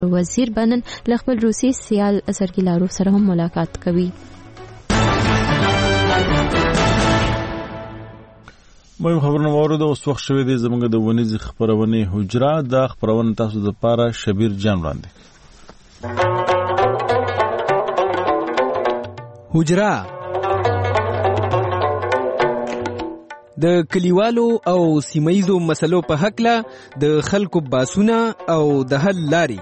وزیر بنن له خپل روسي سیال سرګي لاروف سره هم ملاقات کوي. مهم خبرونه واورده. اوس وخت شوی دی زموږ د ونیز خبرونه حجره د خبرونه تاسو د پاره شبیر جان وړاندې. حجره د کلیوالو او سیمایزو مسلو په حق له د خلکو باسونه او د حل لاري.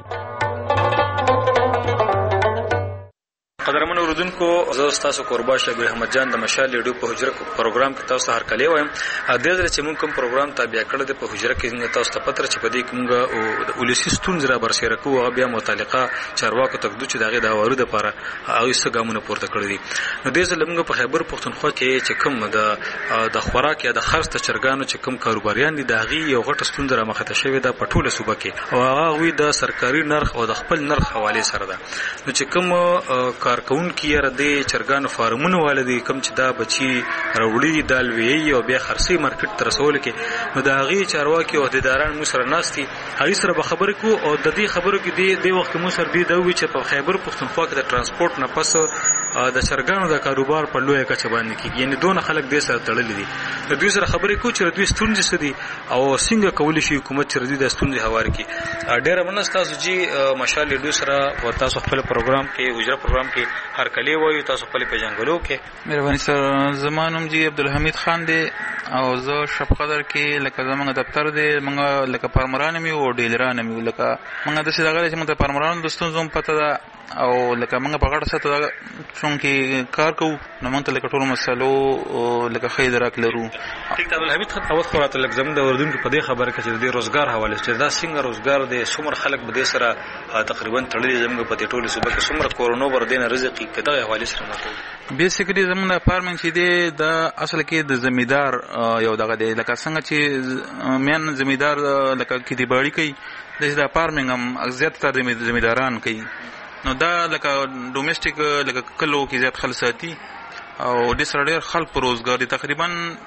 قدرمن اوردونکو، زه تاسو قربا شبیر احمد جان د مشال لیډو په حجره پروګرام کې تاسو هر کله وایم. د دې چې موږ کوم پروګرام تابع کړی د په حجره کې تاسو ته پتر چې په دې کې موږ او ولسی ستونزې را برسېره کوو او بیا متعلقه چارواکو تقدو چې دغه د وارو د لپاره هغه څه ګامونه پورته کړی دي. نو دې ځل موږ په خیبر پښتونخوا کې چې کوم د خوراک یا د خرڅ ته چرګانو چې کوم کاروباریان دي دغه یو غټه ستونزه را مخه ته شوې ده په ټوله صوبه کې او هغه وی د سرکاري نرخ او د خپل نرخ حواله سره ده. نو چې کوم کارکون کې را دي چرګانو فارمونه والدي کوم چې دا بچي راوړي دالوي او بیا خرسي مارکیټ تر رسول کې، نو دا غي چارواکي او عہدیداران مو سره ناستي هغه سره به خبرې کو او د دې خبرو کې دی وخت مو سره دی دا وی چې په خیبر پښتونخوا کې د ترانسپورت نه پس د چرګانو د کاروبار په لوی کچه باندې کېږي. یعنی دونه خلک دې سره تړلې دي. د دوی سره خبرې کو چې دوی ستونزې سدي او څنګه کولی شي حکومت چې دوی د ستونزې هوار کړي. ډېر مننه تاسو چې مشال لیډو سره او تاسو خپل پروګرام کې حجره پروګرام کې هر کله وایو تاسو خپل پیژنګلو کې. مهرباني سره زمانم جی عبدالحمید خان دی او زه شپ قدر کې لکه زمونږ دفتر دی موږ لکه پرمران می او ډیلران می لکه موږ د څه دغه چې موږ پرمران دوستون زوم پته ده او لکه موږ په غړ سره څنګه کار کوو نو موږ ته لکه ټول مسلو لکه خیر راکلرو. ټیک ده عبدالحمید خان اوس خورات لکه زموږ د اردن کې په دې خبره کې چې د روزګار حواله چې دا څنګه روزګار دی څومره خلک به دې سره تقریبا تړلي زموږ په دې ټول صوبه کې څومره کورونا ور دینه رزق کې دغه حواله سره مطلب بیسیکلی زموږ اپارټمنټ چې دی د اصل کې د زمیدار یو دغه دی لکه څنګه چې مین زمیدار لکه کې دی باړی کوي د اپارټمنټ هم اکثریت تر زمیداران کوي. نو دا لکه ډومېسټیک لکه کلو کې زیات خلک ساتي او د سره ډېر خلک په روزګار دي. تقریبا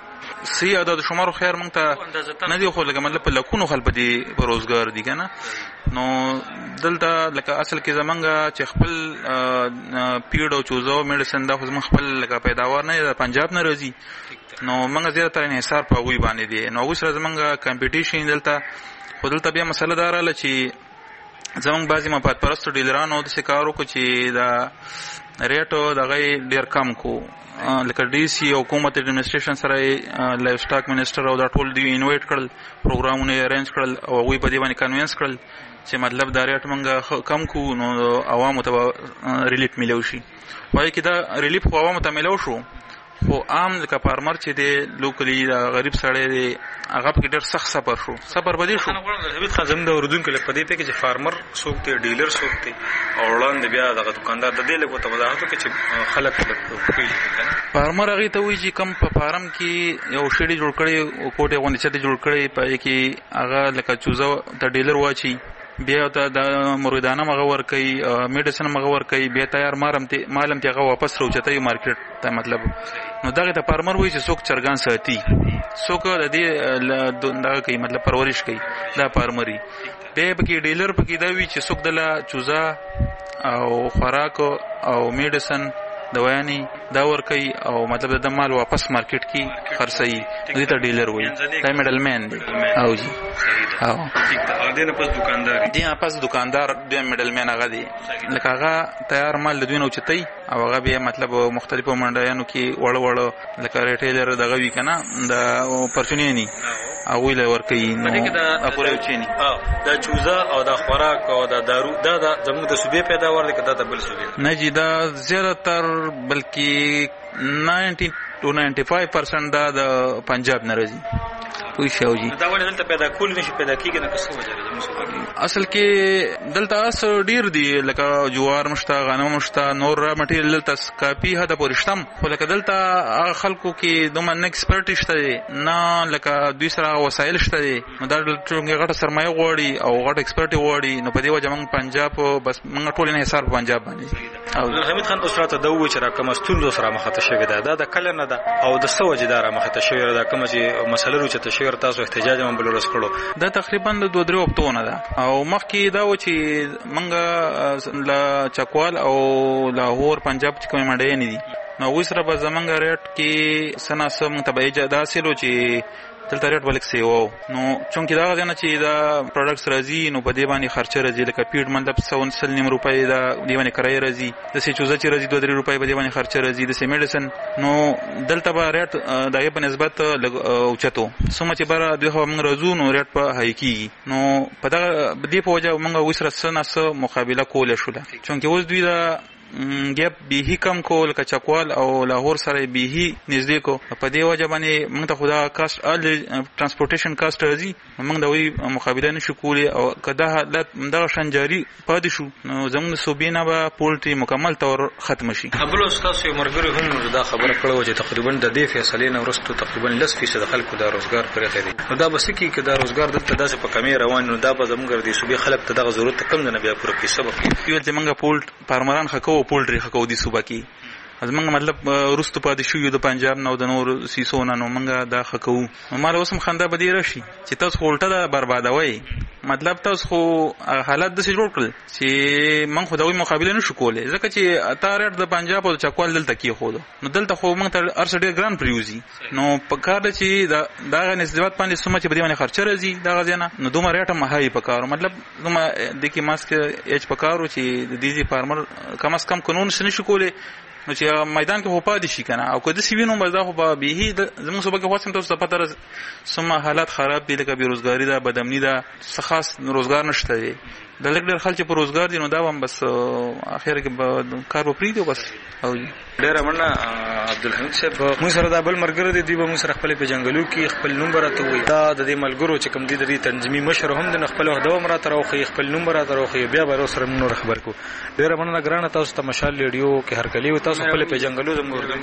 سی عدد شمار خیر مونږ ته نه دی خو لکه مطلب په لکونو خلک په روزګار دي کنه. نو دلته لکه اصل کې زمونږ چې خپل پیډ او چوزو میډیسن دا خو زمونږ خپل لکه پیداوار نه د پنجاب نه راځي. نو موږ زیاتره انحصار په هغوی باندې دي. نو هغوی سره زمونږ کمپټیشن دلته خو دلته بیا مسله دا راغله چې زمونږ بعضې مفاد پرستو ډیلرانو داسې کار وکړو چې دا ریټو دغه ډېر کم کو لکه ډي سي او حکومت اډمنسټریشن سره لایف سټاک منسټر او دا ټول دی انوایټ کړل پروګرامونه ارینج کړل او هغوی په دې باندې کنوینس کړل چې مطلب دا ریټ موږ کم کو نو عوامو ته ریلیف میلو شي. وایي کې دا ریلیف خو عوامو ته میلو شو خو عام لکه فارمر چې دی لوکلی غریب سړی دی هغه پکې ډېر سخت صبر به دې شو. حمید خان زموږ د اردن کې په دې پکې چې فارمر څوک دی ډیلر څوک دی او وړاندې بیا دغه دکاندار د دې لږ ته وضاحت وکړي چې خلک فارمر هغې ته وایي چې کم په فارم کې یو شیډي جوړ کړی کوټې غوندې چتې جوړ کړی په کې هغه لکه چوزه ته ډیلر واچي بیا ته د مریدانه مغه ور کوي میډیسن مغه ور کوي بیا تیار مالم ته هغه واپس راوچتای مارکیټ ته. مطلب نو دغه ته فارمر وایي چې څوک چرګان ساتي څوک د دې دغه کوي مطلب پرورش کوي دا فارمري. بیا پکې ډیلر پکې دا وایي چې څوک دله چوزه او خوراک او میډیسن دوايانې دا ور کوي او مطلب د مال واپس مارکیټ کې خرڅوي دې ته ډیلر وایي. دا میډل مین دی او جی او دینه پس دکاندار دینه پس دکاندار د میډل مین هغه دی لکه هغه تیار مال د دوی نو چتای او هغه به مطلب مختلفو منډیانو کې وړ لکه ریټیلر دغه وی کنه د پرچونی او ویل ور کوي نو اپورې چینی دا چوزه او دا خوراک او دا دارو دا زموږ د صوبې پیداوار دی کدا د بل صوبې نه جی دا زیاتره بلکې 90 to 95% دا د پنجاب نه راځي. کوئی شاو جی دا ولې دلته پیدا کول نشي پیدا کیږي نه څه وجه ده. اصل کې دلته اس ډیر دی لکه جوار مشتا غنم مشتا نور را مټیریل دلته کافي حد پورشتم خو لکه دلته خلکو کې دومره ایکسپرټ شته نه لکه دوی سره وسایل شته دي نو دا ټولګه غټه سرمایه غواړي او غټه ایکسپرټ غواړي. نو په دې وجه موږ پنجاب بس موږ ټول نه حساب پنجاب باندې. او حمید خان اوس راته دا و چې را کوم ستوند سره مخه ته شوی دا د کله نه ده او د څه وجه دا را مخه ته شوی دا کوم چې مسله روچته شوی تاسو احتجاج هم بل ورځ کړو دا تقریبا د 2-3 هفتونه ده او مخکې دا و چې منګه لا چکوال او لاهور پنجاب چې کومه منډې نه دي نو وسره به زمونږ ریټ کې سنا سم تبعی جدا سلو چې دلته ریټ بلک سی وو نو چونکی دا غوښنه چې دا پروډکټس راځي نو په دې باندې خرچه راځي لکه پیډ مطلب 190 روپۍ دا دی باندې کرای راځي د سې چوزه چې راځي 2-3 روپۍ په دې باندې خرچه راځي د سې میډیسن نو دلته به ریټ دغه په نسبت اوچتو سمه چې بار دوی هم راځو نو ریټ په هاي کیږي نو په دې په وجه موږ وسره سره مقابله کوله شو چونکی اوس دوی دا ګپ به کم کول کچکوال او لاهور سره به نږدې کو په دې وجه باندې موږ ته خدا کاست ال ترانسپورټیشن کاست راځي موږ د وی مقابله نشو کولی او کدا حالت دغه شنجاري پاتې شو نو زموږ صوبینه به پولټي مکمل تور ختم شي قبل استاد یو مرګري هم دا خبره کړو چې تقریبا د دې فیصلې نه ورستو تقریبا 10% خلکو د روزګار پرې دی نو دا بس کې د روزګار دلته داسې په کمی روان نو دا به زموږ د صوبې خلک ته دغه ضرورت کم نه بیا پوره کې سبب یو چې موږ پولټ فارمران خکو پولټري خکو دي صوبه کې زمونږ مطلب رستو پاتې شو یو د پنجاب نو د نور سیسونه نو موږ دا خکو نو مال اوسم خنده بدی راشي چې تاسو خولټه دا بربادوي مطلب تاسو خو حالت د سجور کړل چې من خو دا وی مقابله نشو کولای ځکه چې اتارټ د پنجاب او چکوال دلته کې خو نو دلته خو موږ ته ارسډ ګران پریوزي نو په کار چې دا نسبت باندې سمه چې بده باندې خرچه راځي دا غزنه نو دومره ریټه مهاي پکارو مطلب دومره د کې ماسک اچ پکارو چې د دې فارمر کم از کم قانون سن شو کولای نو چې میدان کې هوپا دي شي کنه او کله سی وینو مزه خو به به زموږ صوبه کې واسم تاسو په تر سم حالات خراب دي لکه بیروزګاری ده بدامنی ده خاص روزګار نشته دي د لګ ډېر خلک په روزګار دي نو دا هم بس اخر کې به کار وپری دی بس او ډېر مننه عبدالحمید صاحب موږ سره د بل مرګره دي به موږ سره خپل په جنگلو کې خپل نمبر راته وي دا د دې ملګرو چې کوم دي د تنظیمي مشر هم د خپل هدو مر راته راوخي خپل نمبر راته راوخي بیا به سره نور خبر کو ډېر مننه ګرانه تاسو ته مشال ریډیو کې هر کلی تاسو خپل په جنگلو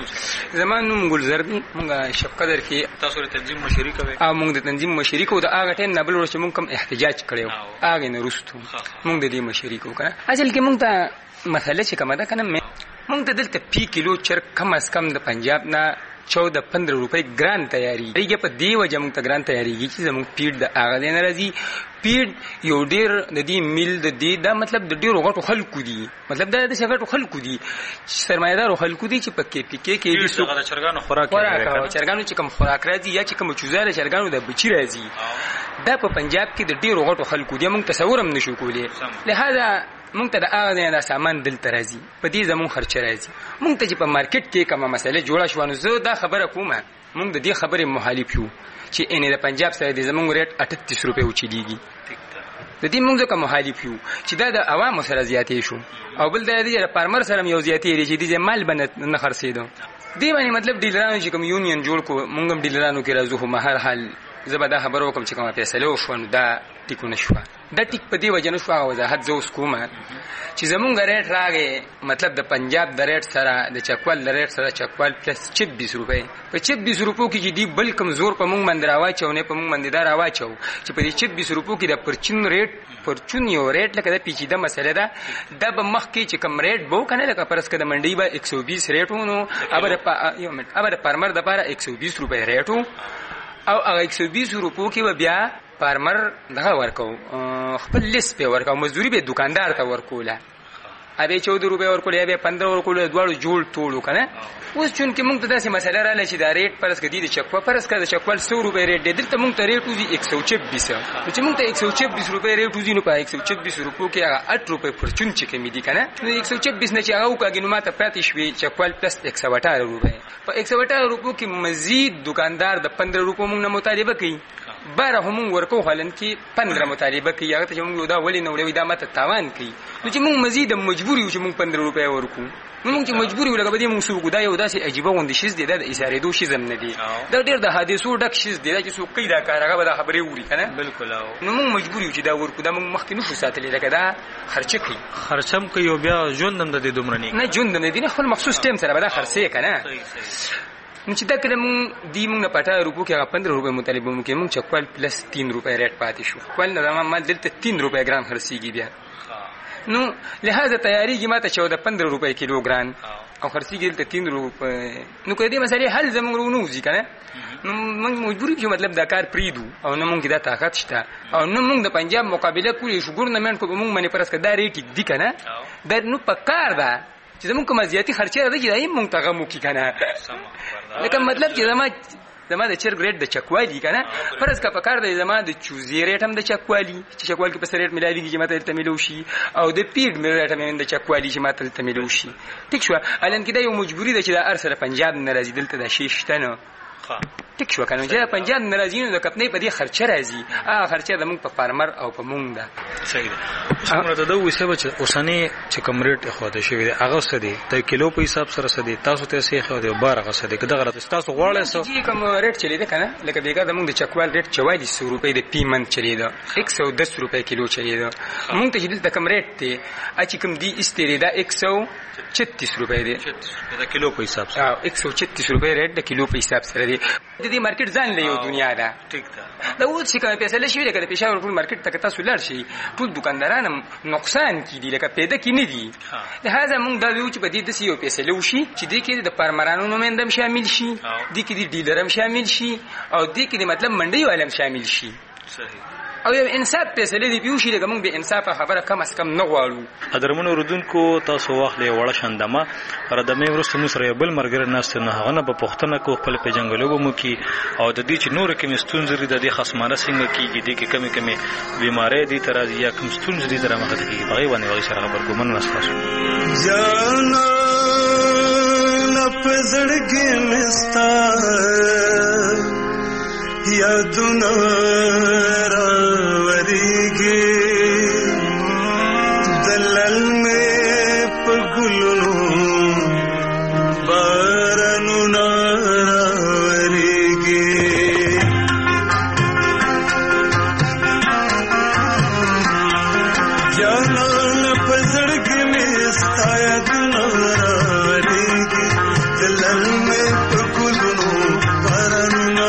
زمان نوم ګلزر دي موږ شپقدر کې تاسو د تنظیم مشري کوي او موږ د تنظیم مشري کو د هغه ټیم نه بل ورته موږ کوم احتجاج کړو هغه نه رستو موږ د دې مشري کو کنه اصل کې موږ ته مسله چې کومه ده کنه موږ ته دلته پی کیلو چر کم از کم د پنجاب نه 14-15 روپۍ ګران تیاری ریګه په دی وجه موږ ته ګران تیاریږي چې زموږ پیډ د هغه نه راځي پیډ یو ډیر د دې میل د دې دا مطلب د ډیرو غټو خلکو دي مطلب دا د شغټو خلکو دي سرمایدارو خلکو دي چې په کې پی کې دي څو چرګانو خوراک چرګانو چې کوم خوراک راځي یا چې کوم چوزاله چرګانو د بچی راځي دا په پنجاب کې د ډیرو غټو خلکو دي موږ تصور هم نشو کولای لہذا موږ ته د هغه نه سامان دلته راځي په دې زمون خرچه راځي موږ ته چې په مارکیټ کې کومه مسله جوړه شو نو زه دا خبره کومه موږ د دې خبرې مخالف یو چې ان د پنجاب سره د زمون ریټ 38 روپۍ اوچېږي د دې موږ ځکه مخالف یو چې دا د عوامو سره زیاتې شو او بل د دې فارمر سره یو زیاتې لري چې د مال باندې نه خرڅېدو دی باندې مطلب ډیلرانو چې کوم یونین جوړ کو موږ هم ډیلرانو کې راځو په هر حال زبدا خبر وکم چې کومه فیصله وشو نو دا ټیکو نشو دا ټیک په دی وجه نشو وضاحت زو اس کومه چې زمونږ ریټ راغې مطلب د پنجاب د ریټ سره د چکوال د ریټ سره چکوال پلس 26 روپۍ په 26 روپو کې چې دی بل کمزور په موږ باندې راواچو نه په موږ باندې دا راواچو چې په دې 26 روپو کې د پرچون یو ریټ لکه د پیچیده مسله ده د به مخ کې چې کم ریټ بو کنه لکه پرس کده منډي به 120 ریټونو ابر فارمر د لپاره 120 روپۍ ریټو او هغه 120 روپو کې بیا فارمر دغه ورکو خپل لیست په ورکو مزدوري به دکاندار ته ورکوله ابه 14 روپۍ ورکوله ابه 15 ورکوله دواړو جوړ ټولو کنه اوس چون کې موږ ته داسې مسله رااله چې دا ریټ پرس کې د چکوا پرس کې د چکوال 100 روپۍ ریټ دی دلته موږ ته ریټ وزي 126 نو چې موږ ته 126 روپۍ ریټ وزي نو په 126 روپو کې هغه 8 روپۍ پرچون چې کمی دي کنه نو 126 نه چې هغه وکړي نو ماته پاتې شوي چکوال پلس 118 روپۍ په 118 روپو کې مزید دکاندار د 15 روپو موږ نه مطالبه کوي بار هم ورکو حالن کې 15 مطالبه کوي هغه ته موږ دا ولې نو وړي دا ماته تاوان کوي نو چې موږ مزید مجبور یو چې موږ 15 روپۍ ورکو نو موږ چې مجبور یو لکه به موږ سو دا یو داسې عجيبه غوندي شیز دی د اشاره دو شیزم نه دی دا ډېر د حادثو ډک شیز دی چې سو قیدا کار هغه به خبرې ووري کنه بالکل نو موږ مجبور یو چې دا ورکو دا موږ مخکې نشو ساتلې لکه دا خرچه کوي خرچم کوي بیا ژوندم د دې دومره نه ژوند نه دی نه خپل مخصوص ټیم سره به دا خرڅه کنه نو چې دا کله مونږ دی مونږ نه پټه روپو کې هغه 15 روپۍ مطالبه مونږ کې مونږ چکوال پلس 3 روپۍ ریټ پاتې شو کول نه ما دلته 3 روپۍ ګرام خرڅيږي بیا نو لہذا تیاریږي ماته 14-15 روپۍ کیلوګرام او خرڅیږي دلته 3 روپۍ. نو که دې مسلې حل زموږ ورونوځي که نه نو موږ مجبور یو مطلب دا کار پرېږدو او نه موږ دا طاقت شته او نه موږ د پنجاب مقابله کولی شو. ګورنمنټ خو به موږ باندې فرض کړه دا ریټ ږدي که نه دا نو په کار ده چې زموږ کومه زیاتي خرچه راځي چې دا یې موږ ته غم وکړي که نه لکه مطلب چې زما د چرګ ریټ د چکوالي که نه فرض که په کار دی زما د چوزې ریټ هم د چکوالي چې چکوال کې پسې ریټ میلاویږي چې ما ته دلته میلو شي او د پیډ ریټ هم د چکوالي چې ما ته دلته میلو شي. ټیک شوه الان کې دا یو مجبوري ده چې دا هر څه د پنجاب نه راځي دلته دا شی شته نه ټیک شوه که نه چې د پنجاب نه راځي نو د کپنۍ په دې خرچه راځي هغه خرچه زموږ په فارمر او په موږ ده. صحیح ده. اوس موږ ته دا وایي صاحب چې اوسنی چې کوم ریټ ایښودل شوی دی هغه څه دی د کیلو په حساب سره څه دی تاسو ته څه ایښودی او بار هغه څه دی که دغه راته تاسو غواړئ چې کوم ریټ چلېده که نه لکه بېګا زموږ د چکوال ریټ 4400 روپۍ د پیمنټ چلېده 110 روپۍ کیلو چلېده. موږ ته چې دلته کوم ریټ دی چې کوم دی ایستېری دا 136 روپۍ دی د کیلو په حساب سره 136 روپۍ ریټ د کیلو په حساب سره دی. د دې مارکیټ ځان له یو دنیا ده. ټیک ده. دا اوس چې کومه فیصله شوې ده که د پېښور ټول مارکیټ ته که تاسو لاړ شئ ټول دوکانداران هم نقصان کې دي لکه پیدا کې نه دي. لهذا موږ دا ویو چې په دې داسې یو فیصله وشي چې دې کې د فارمرانو نماینده هم شامل شي دې کې د ډیلر هم شامل شي او دې کې د مطلب منډۍ والا هم شامل شي. صحیح. او یو انصاف فیصله دی پیوشي لکه موږ به انصافه خبره کم از کم نه غواړو. قدرمنو اوریدونکو تاسو واخلئ وړه شندمه ردمې وروسته موږ سره یو بل ملګری ناست نو هغه نه به پوښتنه کوو خپل پیژنګلو به مو کي او د دې چې نورې کومې ستونزې دي د دې خصمانه څنګه کېږي دې کې کمې کمې بیمارۍ دې ته راځي یا کوم ستونزې دې ته رامخته کېږي په هغې باندې هغوی سره خبر کوو. مننه ستاسو. جانانه په زړګي مې ستا یادونه راوریږي دلل مې په ګلونو بارانونه راوریږي جانانه په زړګي مې ستا یادونه راوریږي دلل مې په ګلونو بارانونه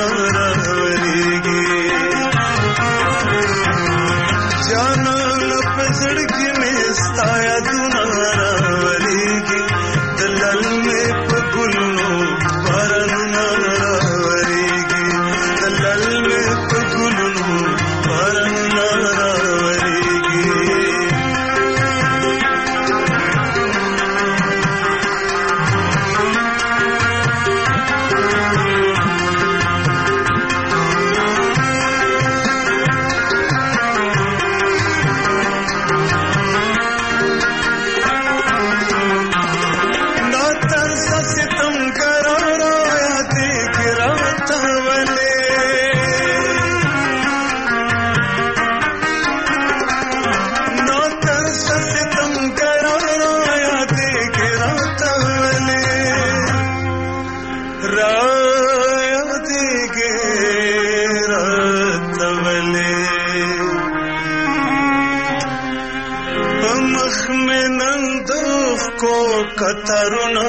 کترونه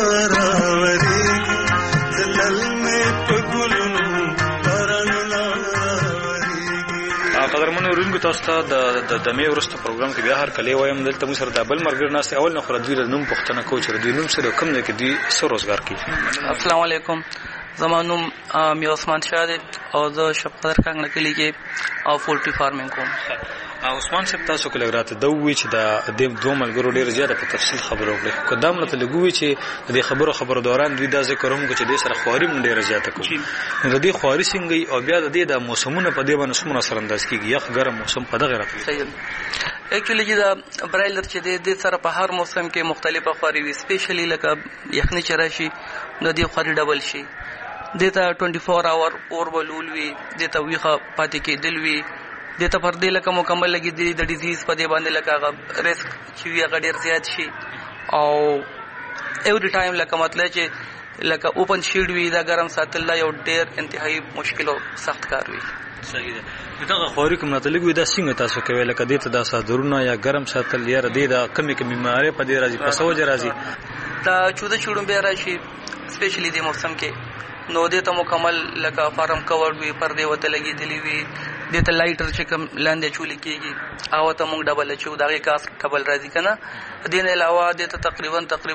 راوریږي دلل مې په ګلونو بارانونه راوریږي. قدرمنو اورونکو تاسو ته د دمې وروسته پروګرام کې بیا هر کله وایم دلته موږ سره د بل ملګري ناست اول نه خو دوی له نوم پوښتنه کوو چې دوی نوم سره کوم ځای کې دوی څه روزګار کوي. السلام علیکم. زما نوم میر عثمان شاه دی او زه شپقدر کانګړه کلي کې او پولټري فارمینګ کوم. عثمان صاحب تاسو کله راته دا وی چې دا د دوه ملګرو ډیر زیاته په تفصیل خبرو وکړي قدام ته لګوي چې د خبرو دوران دوی دا ذکر هم چې د سره خواري من ډیر زیاته کوي نو د دې خواري څنګه او بیا د دې د موسمونو په دې باندې څومره سره انداز کیږي یخ ګرم موسم په دغه راته. صحیح. اکچولی چې دا برایلر چې د سره په هر موسم کې مختلفه خواري وي سپیشلی لکه یخني چې راشي نو دې خواري ډبل شي دته 24 اور اور بلول وي دته ویخه پاتې کېدل وي دته پر دې لکه مکمل لګي د ډیزیز په دې باندې لکه ریسک چې وی هغه ډیر زیات شي او ایوری ټایم لکه مطلب چې لکه اوپن شیډ وي دا ګرم ساتل یو ډیر انتهایی مشکل او سخت کار وي. صحیح ده. دغه خواري کوم ناتلګ وي دا څنګه تاسو کوي لکه دې ته دا صدرونه یا ګرم ساتل یا دې دا کمی بیماری په دې راځي په سوجه راځي دا چوده چوډم به راشي سپیشلی د موسم کې نو دې ته مکمل لکه فارم کور وي پردې وته لګېدلې وي د ته لایټر چې کوم لاندې چولې کېږي هغه ته موږ ډبل اچو دغه کاس ډبل راځي کنه. دین علاوه د ته تقریبا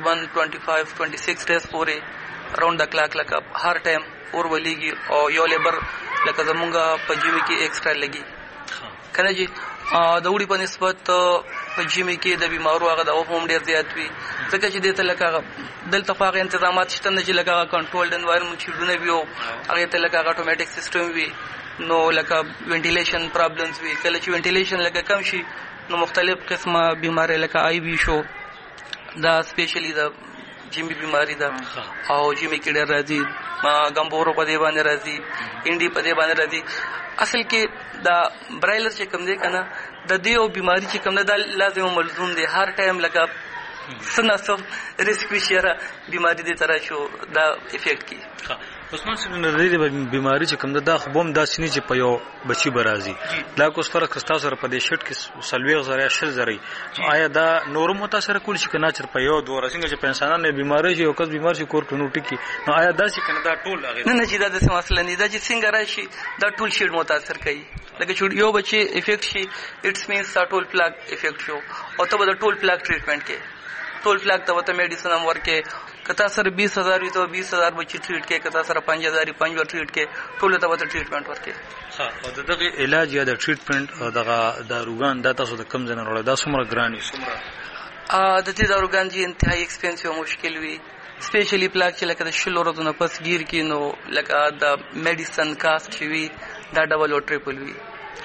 25-26 ډیز پورې راوند د کلاک لکه هر ټایم اور ولېږي او یو لیبر لکه زمونږ په جیمي کې ایکسترا لګي کنه جی. د وړي په نسبت په جیمي کې د بیمارو هغه د هم ډیر زیات وي ځکه چې دته لکه دلته هغه تنظیمات شته نه چې لکه کنټرولډ انوایرنمنت شیډونه وي او هغه ته لکه اتوماتیک سیستم وي نو لکه وینټیلیشن پرابلمز وي. کله چې وینټیلیشن لکه کم شي نو مختلف قسمه بیماری لکه آی بی شو دا سپیشلی د جیمي بیماری ده او جیمي کې ډېر راځي ګمبورو په دې باندې راځي انډي په دې باندې راځي. اصل کې دا برایلر چې کوم دی کنه د دې او بیماری چې کوم ده دا لازم ملزوم دی هر ټایم لکه سناسو ریسک شيره بیماری دې تر شو دا افیکټ کی. عثمان صاحب نو دې بیماری چې کوم ده دا خو بم داسې نه چې په یو بچي برازي دا کوس فرق کستا سره په دې شټ کې سلويغ زره شل زره آیا دا نور متاثر کول شي کنه چې په یو دوه رسنګ چې په انسانانو بیماری شي او کس بیمار شي کور ټنو ټکی نو آیا دا چې کنه دا ټول هغه نه چې دا د مسله نه دا چې څنګه راشي دا ټول شیډ متاثر کوي لکه چې یو بچي افیکټ شي اټس مینز دا ټول پلاک افیکټ شو او ته د ټول پلاک ټریټمنټ کې ټول پلاک ته وته میډیسن هم ورکه کتا سره 20000 وي ته 20000 بچي ټریټ کې کتا سره 5000 5 ټریټ کې ټول ته وته ټریټمنټ ورکه. ها او دغه علاج یا د ټریټمنټ دغه داروګان دا تاسو د کم ځنه وړل دا څومره ګران څومره د دې داروګان چې انتهایی ایکسپنسیو مشکل وي سپیشلی پلاک چې لکه د شلو ورځې نه پس گیر کې نو لکه د میډیسن کاست وي دا ډبل او ټریپل وي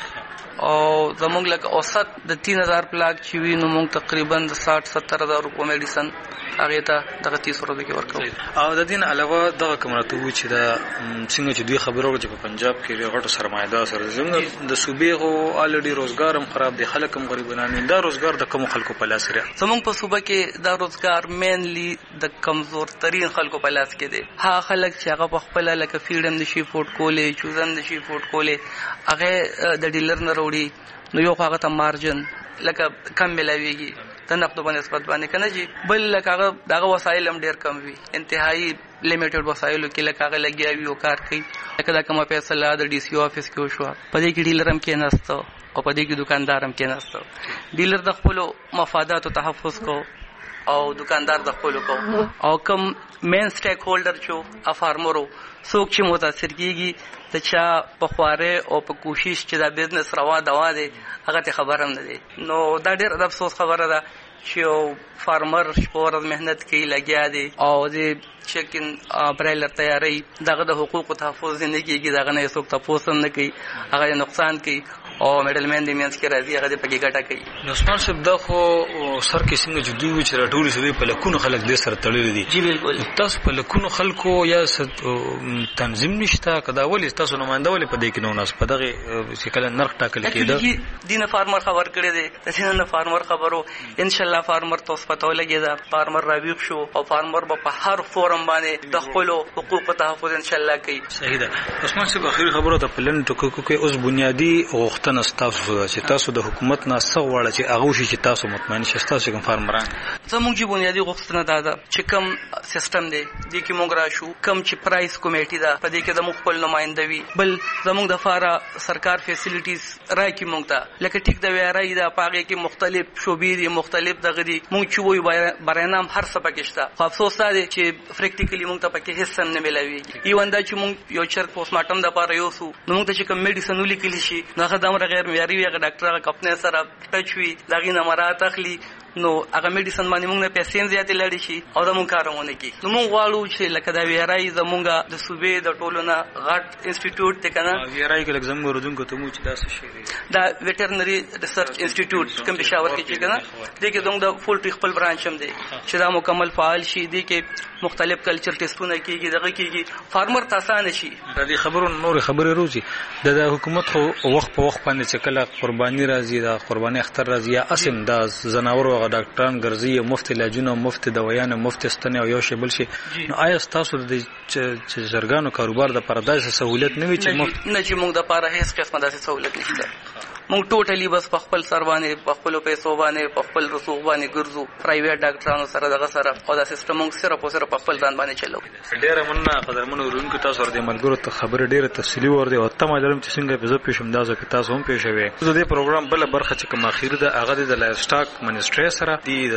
او زمونږ لکه اوسط د 3000 پلاک چې وي نو موږ تقریبا د 60-70,000 روپو میډیسن هغه ته دغه 30 ورځې کې ورکوو. او د دین علاوه دغه کومرته و چې دا څنګه چې دوی خبرو چې په پنجاب کې غټو سرمایدار سره زموږ د صوبې غو الډي روزګار هم خراب دي خلک هم غریبانه نه دا روزګار د کوم خلکو په لاس لري. زمونږ په صوبه کې دا روزګار مینلی د کمزور ترين خلکو په لاس کې دي. ها خلک چې هغه په خپل لکه فریډم نشي فوټ کولې چوزن نشي فوټ کولې هغه د ډیلر نه وروړي نو یو هغه ته مارجن لکه کم ملويږي د نقد په نسبت باندې کنه جی بل لکه دغه وسایل هم ډیر کم وي انتهایی لیمیټډ وسایلو کې لکه هغه لګیاوي او کار کوي لکه دا کومه فیصله د ډي سي افیس کې وشو په دې کې ډیلر هم کې نهسته او په دې کې دکاندار هم کې نهسته. ډیلر د خپل مفادات او تحفظ کو او دکاندار د خپل کو او کم مین سټیک هولډر چو افارمرو څوک چې متاثر کیږي د چا په خواره او په کوشش چې دا بزنس روا دوا دی هغه ته خبر هم نه دی. نو دا ډېر د افسوس خبره ده چې فارمر شپور مهنت کوي لګیا دی او د چیکن برایلر تیاری دغه د حقوق تحفظ نه کیږي دغه نه څوک تاسو نه کوي هغه نقصان کوي او میډلمن د مینس کې راځي هغه د پګی ګټه کوي. نو عثمان صاحب دا خو سر کې څنګه جدي چې راټول شوی په لکونو خلک دې سره تړلي دي. جی بالکل تاسو په لکونو خلکو یا تنظیم نشته کدا ولې تاسو نمائنده ولې په دې کې نو ناس په دغه چې کله نرخ ټاکل کېده دینه فارمر خبر کړی دی د دینه فارمر خبرو ان شاء الله فارمر تاسو پته ولګي دا فارمر راویښ شو او فارمر په هر فورم باندې د خپل حقوق تحفظ ان شاء الله کوي. صحیح ده. عثمان صاحب اخیری خبره ته پلن ټکو کې اوس بنیادی غوښتنه تاسو چې تاسو د حکومت نه څو وړه چې هغه شي چې تاسو مطمئن شئ تاسو کوم فارمران زموږ چې بنیادی غوښتنه ده چې کوم سیستم دی د کې موږ راشو کوم چې پرایس کمیټي ده په دې کې د مخبل نمائنده وي بل زموږ د فارا سرکار فیسیلیټیز راکې موږ ته لکه ټیک د ویارای ده پاګه کې مختلف شوبې دي مختلف دغه دي موږ چې وای برنامه هر څه پکې شته خو افسوس ده چې پریکټیکلی موږ ته پکې هیڅ نه ملويږي. ایوان دا چې موږ یو چر پوسټ مارټم د پاره یو سو نو موږ ته چې کوم میډیسن ولیکل شي نو هغه د امر غیر معیاري وي هغه ډاکټر هغه خپل سره ټچ وي دغه نمبرات اخلي نو هغه میډیسن باندې موږ نه پیسې زیاتې لړی شي او دا موږ کارونه کوي. نو موږ غواړو چې لکه دا ویرای زمونږه د صوبې د ټولونه غټ انسټیټیوټ ته کنه ویرای کې لږ زموږ ورودونکو ته مو چې دا څه شي دا ویټرنری ریسرچ انسټیټیوټ کوم پېښور کې چې کنه د کې زموږ د پولټری خپل برانچ هم دی چې دا مکمل فعال شي د کې مختلف کلچر ټیسټونه کیږي دغه کیږي فارمر تاسو شي د دې خبرو نور خبرې روزي د حکومت خو وخت په وخت باندې چې کله قرباني راځي دا قرباني اختر راځي یا اسم د زناورو ډاکټران ګرځي مفت علاجونه مفت دوايان مفت ستنه او یو شی بل شي نو آیا تاسو د زرګانو کاروبار د پردایس سہولت نه وي چې مفت نه چې موږ د پاره هیڅ قسمه داسې سہولت نشته. موږ ټوټلی بس په خپل سر باندې په خپل پیسو باندې په خپل رسوب باندې ګرځو پرایویټ ډاکټرانو سره دغه سره او دا سیستم موږ صرف او صرف په خپل ځان باندې چلو. ډیره مننه قدرمنو ورونکو تاسو ورته ملګرو ته خبره ډیره تفصیلی ورته او تمه لرم چې څنګه په زو پېښم دا زه تاسو هم پېښوي. زه دې پروګرام بل برخه چې کوم اخیر ده هغه د لایف سټاک منسټری سره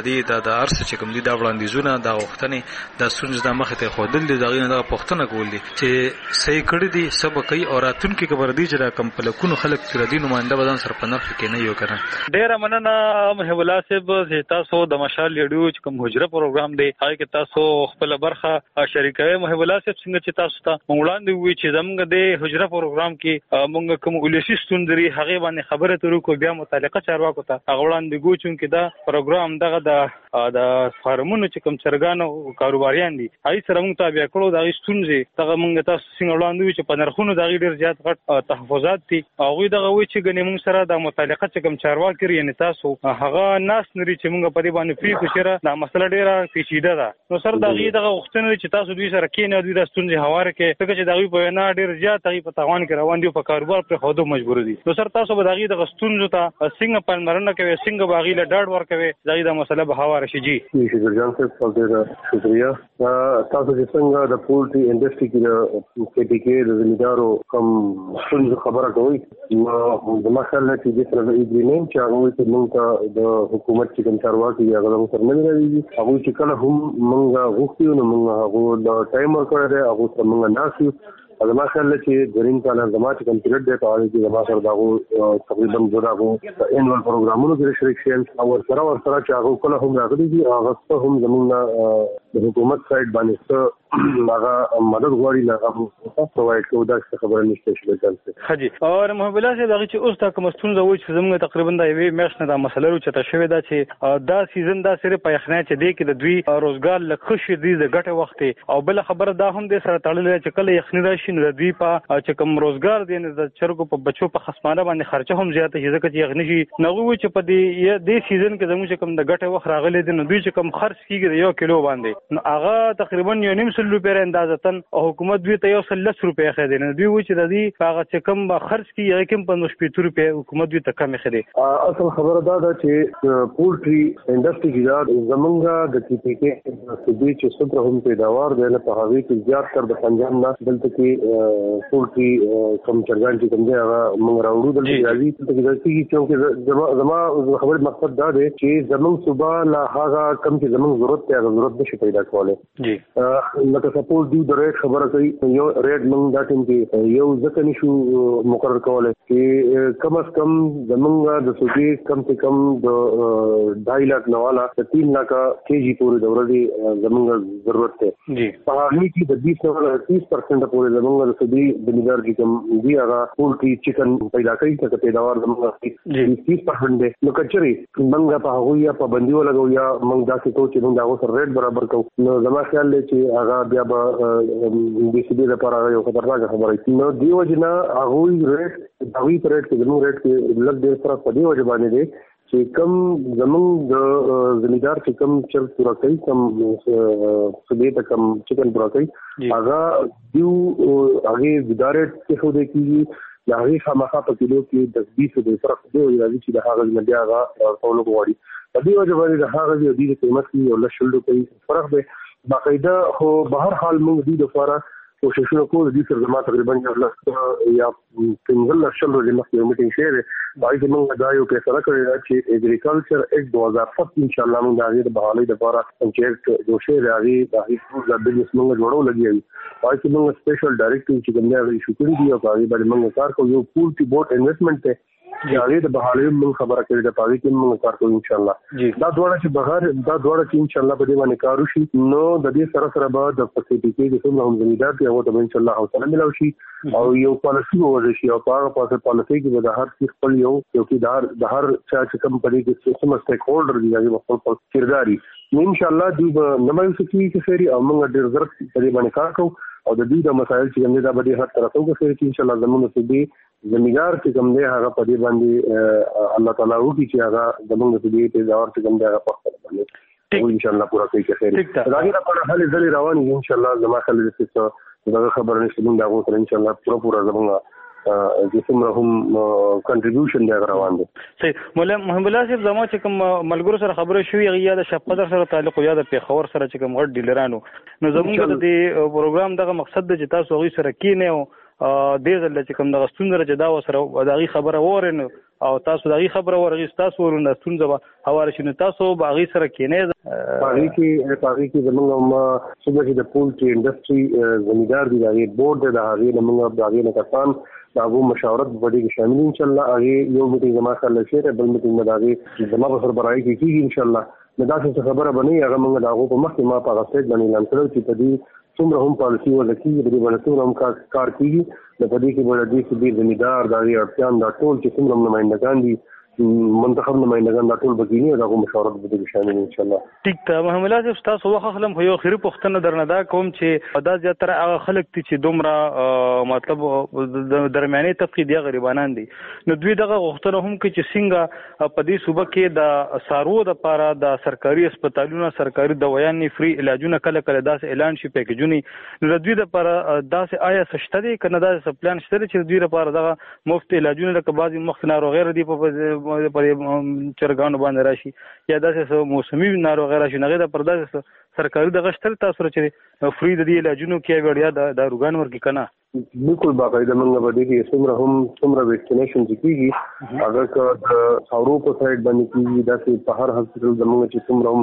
د ارس چې کوم دي دا وړاندیزونه دا وختنې د سونز د مخ ته خودل دي دغه نه پښتنه کول دي چې صحیح کړی دي سبا کوي او راتونکو خبر دي چې کوم په لکونو خلک تر دې نمائنده بدن سره په نرخ کې نه یو کړه. ډیره مننه محب الله صاحب چې تاسو د مشال ریډیو چې کوم حجره پروګرام دی هغه کې تاسو خپل برخه شریکوي. محب الله صاحب څنګه چې تاسو ته وړاندې وی چې زموږ د حجره پروګرام کې موږ کوم ولسی ستوندري هغه باندې خبره ترو کو بیا متعلقه چارواکو ته وړاندې ګو چې دا پروګرام دغه د فارمونو چې کوم چرګانو کاروباریان دي هغه سره موږ تابع کړو دا ستونزې دغه موږ تاسو څنګه وړاندې وی چې په نرخونو دغه ډیر زیات غټ تحفظات دي هغه دغه وی چې ګنې موږ سره د متعلقه چې کوم چارواکي یعنی تاسو هغه ناس نری چې موږ په دې باندې فری کوشره دا مسله ډیره پیچیده ده. نو سر دغه وختونه چې تاسو دوی سره کینې دوی د ستونزې هواره کې څنګه چې دغه په نه ډیر زیات هغه په تاوان کې روان دي په کاروبار پر خودو مجبور دي. نو سر تاسو به دغه د ستونزو ته څنګه پالمرنه کوي څنګه باغی له ډاډ ورکوي دغه د مسله به هواره شي. جی شکر جان صاحب ډیره شکریہ. تاسو چې څنګه د پولټری انډستری کې کې د زمیندارو کوم څنګه خبره کوي نو د مخاله چې د سره ایګریمنت چې هغه چې موږ د حکومت چې کوم چارواکي هغه سره نه لري هغه چې کله هم موږ غوښتو نو موږ هغه د ټایم ورکړی دی هغه سره موږ ناسو د مخاله چې درین کاله زما چې کمپلیټ دی ته چې زما سره دغه تقریبا دغه انوال پروګرامونو کې شریک شي او سره چې هغه کله هم راغلي دي هغه هم زموږ د حکومت سایډ باندې هغه مدد غواړي نه هغه پرووایډ کوي دا خبره نشته چې ځل حاجی او محب الله صاحب دغه چې اوس تا کوم ستونزه وای چې زموږ تقریبا دا یوې میاشت نه دا مسله چې ته شوې دا چې دا سیزن دا سره په یخنه چې دی کې د دوی روزګار لکه دي د ګټه وخت او بل خبره دا هم د سره تړلې چې کله یخنی راشي نو د دوی په چې کوم روزګار دی د چرګو په بچو په خصمانه باندې خرچه هم زیاته شي ځکه چې یخنی شي نو وای چې په دې سیزن کې زموږ کوم د ګټه وخت راغلي دي نو دوی چې کوم خرڅ کیږي 1 کیلو باندې نو هغه تقریبا 1.5 روپے اندازتن حکومت دوی ته 110 روپے خېدي نو دوی و چې د دې هغه چې کوم خرڅ کیږي کوم 15 روپے حکومت دوی ته کم خېدي. اصل خبره دا چې پولټری انډستری کې زمونږه د کې کې دوی چې څومره هم پیداوار دی په هغه کې زیات تر د پنجاب نه دلته کې پولټری کم چرګان چې کوم دی هغه موږ راوړو دلته راځي چې زما خبره مقصد دا دی چې زمونږ صوبه لا هغه کم چې زمونږ ضرورت نشي پیدا کولای. جی لکه سپورټ دی د ریټ خبره کوي یو ریټ موږ دا ټیم کې یو ځکه نشو مقرر کولای چې کم از کم زمونږ د صوبې کم سے کم د 2.5 लाख نواله 3 लाख کېجی پورې د ورځې زمونږ ضرورت دی. جی په هغه کې د 20% پورې زمونږ د صوبې د مقدار چې کم دی هغه پولټری چکن پیدا کوي چې پیداوار زمونږ 30% دی. نو کچري موږ په هغه یا پابندي ولګو یا موږ دا څه چې موږ هغه سره ریټ برابر کوو نو زما خیال دی چې هغه بیا به د سیدې لپاره یو خطرناک خبره نو دی وجنه هغه ریټ دغه ریټ کې زموږ ریټ کې لږ ډیر فرق په دی وجه باندې دی چې کم زموږ د زمیندار چې کم چل پورا کوي کم سیدې ته کم چکن پورا کوي هغه دیو هغه ادارې څه خو دې کیږي دا هغه خامخا په کیلو کې 10-20 د فرق دی راځي چې د هغه نه بیا هغه ټول غواړي په دې وجه باندې د هغه د قیمت کې یو لشل کوي فرق دی باقاعده خو به هر حال موږ دې لپاره کوششونه کوو د دې سره زما تقریبا یا 15 شل ورځې مخکې یو میټینګ شوی باید موږ دا یو فیصله کړې چې اګریکلچر ایکټ 2007 ان شاء الله موږ د هغې د بحالۍ لپاره چې جوړ شوی دی هغې ټول د بزنس موږ جوړو لګي باید موږ سپیشل ډایرکټیو چې کوم دی هغه ایشو کړي دي او هغې باندې موږ کار کوو یو پولټری بورډ انویسټمنټ دی چې هغې د بحالۍ موږ خبره کړې ده په هغې کې موږ کار کوو ان شاء الله دا دواړه چې ان شاء الله په دې باندې کار وشي نو د دې سره به د فسیلیټي کې د څومره هم زمیندار دي هغه ته ان شاء الله حوصله ملو شي او یو پالیسي ووځي شي او په هغه پاسه پالیسي کې د هر څه خپل یو کې د هر چا چې کوم پدې کې څومره سټیک هولډر دي هغه خپل کرداري ان شاء الله دوی نمایش کوي چې سری او موږ ډېر زر په دې باندې کار کوو او د دې د مسایل چې موږ دا به هر طرفو کې سری ان شاء الله زموږ سودي زمیندار چې کوم دی هغه په دې باندې الله تعالی وکړي چې هغه زموږ سودي ته دا ورته کوم دی هغه په خپل باندې ان شاء الله پورا کوي چې خیر دا لپاره هلي ځلې روان ان شاء الله زما خلک څه دا خبر نشته موږ دا غوښتل ان شاء الله پورا زموږ چې څومره هم کنټریبیوشن دی روان دی. صحیح. مولا محمد الله صاحب زما چې کوم ملګرو سره خبره شوې هغه یا د شپ قدر سره تعلق یا د پیښور سره چې کوم غټ ډیلرانو نو زموږ د پروګرام دغه مقصد د چې تاسو هغه سره کینې او دې ځل چې کوم دغه ستونزه چې دا وسره دغه خبره وورن او تاسو دغه خبره ورغی تاسو ورونه ستونزه به حواله شنو تاسو به هغه سره کینې پاره کې زموږ صوبه کې د پولټری انډستری زمیندار دی دغه بورډ د هغه موږ دغه نه کسان داغو مشاورت بڑی کې شامل ان شاء الله هغه یو میټینګ جمع کړل شي بل میټینګ مداغي جمع په سربراهي کې کیږي ان شاء الله دا څه خبره بنئ هغه موږ داغو په مخ کې ما په غسیت باندې اعلان کړو چې په دې څومره هم پالیسي ولکې د دې باندې څومره هم کار کیږي د په دې کې باندې چې د زمیندار دغه اړتیان دا ټول چې څومره نمائندگان دي منتخب نمائندگان دا ټول بګینی دغه مشاورت به دې شامل ان شاء الله. ټیک ته محمد الله صاحب تاسو وخت خلم خو یو خيري پښتنه درندا کوم چې دا زیاتره هغه خلک چې دومره مطلب درمیاني طبقه دي غریبانان دي نو دوی دغه غوښتنه هم کې چې څنګه په دې صوبه کې د سارو د لپاره د سرکاري هسپتالونو سرکاري دوايانې فری علاجونه کله کله داسې اعلان شي پیکیجونه نو دوی د لپاره داسې آیا سشته دي کنه داسې پلان شته چې دوی لپاره دغه مفت علاجونه لکه بعضي مخ ناروغي دي په چرګانو باندې راشي یا داسې موسمي ناروغي راشي نه غیر پر داسې سرکاري د غشتل تاسو چې فری د دې علاجونو کې وړیا د داروګان ورکی کنه بالکل باقاعده موږ به دې کې څومره ویکسینیشن کیږي اگر که د ثورو په سایډ باندې کیږي داسې په هر هسپتال زموږ چې څومره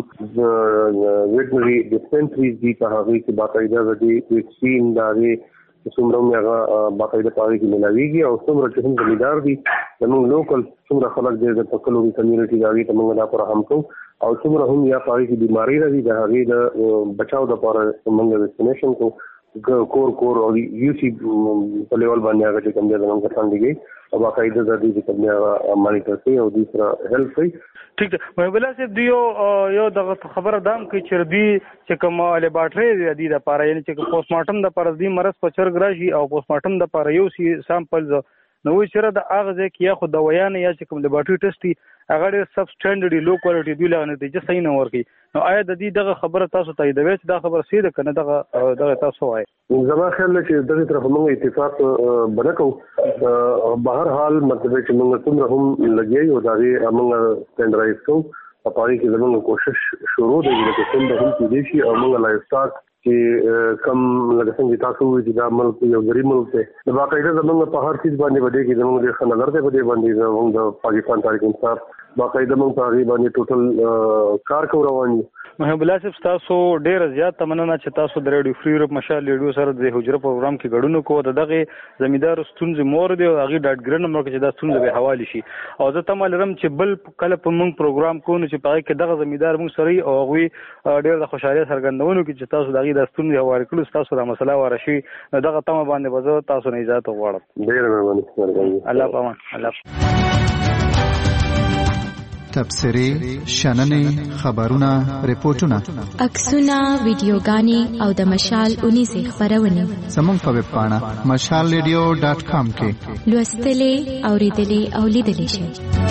هم ویټنري ډسپنسریز دي په هغه کې باقاعده د ویکسین داري څومره هغه باقاعده پاره کې ملاويږي او څومره چې هم زمیندار دي زموږ لوکل څومره خلک دي د پکلو کمیونټي داوی ته موږ دا پر هم کوو او څومره هم یا پاره کې بیماری راځي د هغه د بچاو د لپاره موږ ویکسینیشن کوو کور او یو سی په لیول باندې هغه چې کوم دي زموږ څنګه دي او باقاعده د دې چې کوم مانیټر کوي او دې سره هیلپ کوي. ٹھیک ده مې بل څه دی یو د خبره دام کوي چې دی چې کوم لیبارټري دی د لپاره یعنی چې پوسټ مارټم د لپاره دی مرز په چرګ راشي او پوسټ مارټم د لپاره یو سی سامپل نو چې د اغه کې یا خو دوايان یا چې کوم لیبارټري ټیسټ دی هغه ډېر سب سټانډرډ لو کوالټي دی لغه نتیجه صحیح نه ورکي نو آیا د دې دغه خبره تاسو تاییدوي چې دا خبره سیده کنه دغه تاسو وایي زما خیال چې دغه طرف موږ اتفاق بنکو بهر حال مطلب چې موږ څومره هم لګیو او دغه موږ سټانډرډایز کوو په پاره کې زموږ کوشش شروع دی چې څنګه هم کې شي او موږ لایف سٹاک چې کم لکه څنګه تاسو چې دا ملک یو غریب ملک دی نو باقاعده زموږ په هر چیز باندې بده کې زموږ د خنلر ته بده باندې زموږ د پاکستان تاریخ انصاف باقاعده موږ په هغه باندې ټوټل کار کوو روان یو. محمد الله صاحب تاسو ډیر زیات تمننه چې تاسو د ریډیو فری یورپ مشال ریډیو سره د حجره پروګرام کې ګډون کوو دغه زمیندار ستونزې مور دی او هغه ډاټ ګرن نمبر کې دا ستونزې به حواله شي او زه تمه لرم چې بل کله په موږ پروګرام کوو چې پای کې دغه زمیندار موږ سره او هغه ډیر د خوشاله سرګندونو کې چې تاسو دغه د ستونزې حواله کړو تاسو د مسله ورشي دغه تمه باندې وځو تاسو نه اجازه غواړم. ډیر مهرباني الله پامان الله تبصرې شننې خبرونه ریپورتونه عکسونه ویډیوګانې او د مشال 19 خبرونه زموږ په ویب پاڼه mashalradio.com کې لوستلې اوریدلې او لیدلې شئ.